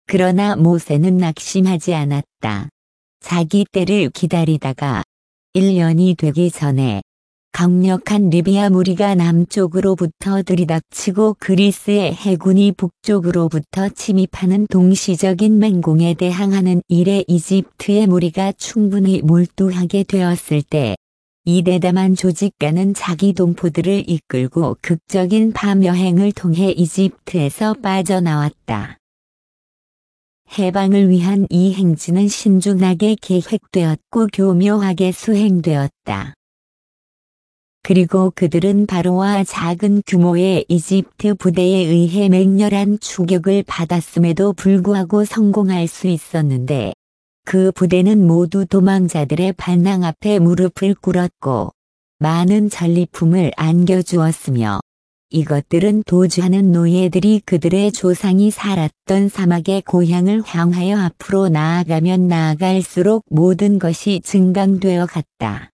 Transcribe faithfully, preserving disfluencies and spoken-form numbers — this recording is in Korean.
그러나 모세는 낙심하지 않았다. 자기 때를 기다리다가 일 년이 되기 전에 강력한 리비아 무리가 남쪽으로부터 들이닥치고 그리스의 해군이 북쪽으로부터 침입하는 동시적인 맹공에 대항하는 일에 이집트의 무리가 충분히 몰두하게 되었을 때 이 대담한 조직가는 자기 동포들을 이끌고 극적인 밤 여행을 통해 이집트에서 빠져나왔다. 해방을 위한 이 행진은 신중하게 계획되었고 교묘하게 수행되었다. 그리고 그들은 바로와 작은 규모의 이집트 부대에 의해 맹렬한 추격을 받았음에도 불구하고 성공할 수 있었는데 그 부대는 모두 도망자들의 반항 앞에 무릎을 꿇었고 많은 전리품을 안겨주었으며 이것들은 도주하는 노예들이 그들의 조상이 살았던 사막의 고향을 향하여 앞으로 나아가면 나아갈수록 모든 것이 증강되어 갔다.